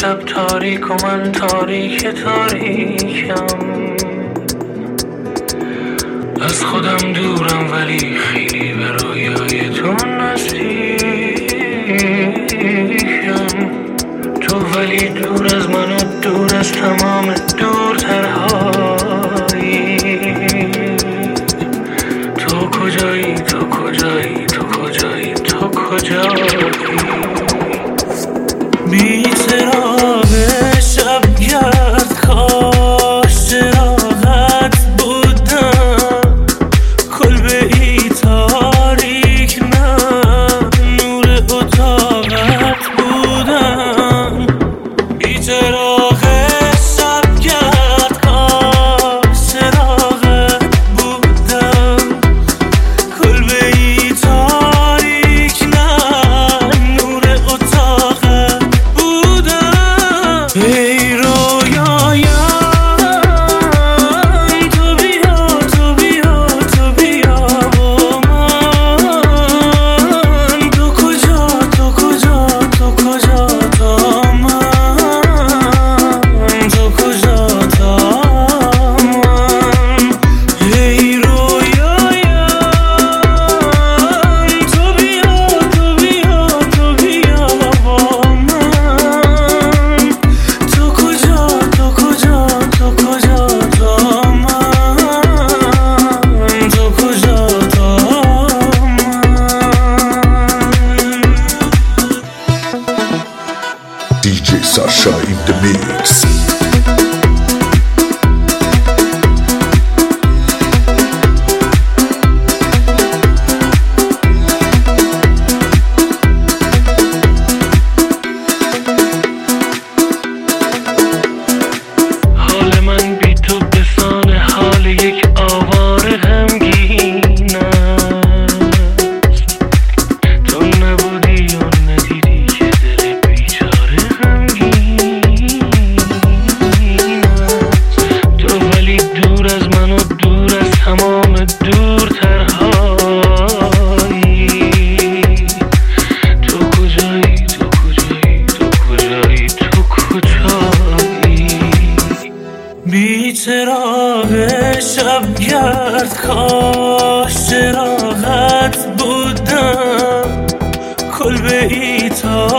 شب تاریک و من تاریکم، از خودم دورم ولی خیلی به رویای تو نزدیکم. تو ولی دور از من و دور از تمام دورترهایی. تو کجایی، تو کجایی، تو کجایی، تو کجایی؟ بی چراغ شبگرد کاش چراغت بودم، کلبه ای تاریک نه نور اتاقت بودم. بی چراغ شبگرد کاش چراغت بودم، کلبه ای تاریک نه نور اتاقت بودم. ای رویایم تو بیا، تو بیا، تو بیا با من. تو کجا، تو کجا، تو کجا تا من، تو کجا تا من. ای رویایم تو بیا، تو بیا، تو بیا با من. تو کجا، تو کجا، تو کجا تا من، تو کجا تا من. DJ Sasha in the mix. حال من بی تو بسان حال یک آواره غمگین است. تو نبودی و ندیدی که دل بیچاره غمگین است. تو ولی دور از من و دور از تمام دورترهایی. تو کجایی، تو کجایی، تو کجایی، تو کجایی؟ بی چراغ شبگرد کاش چراغت بودم، کلبه ای تا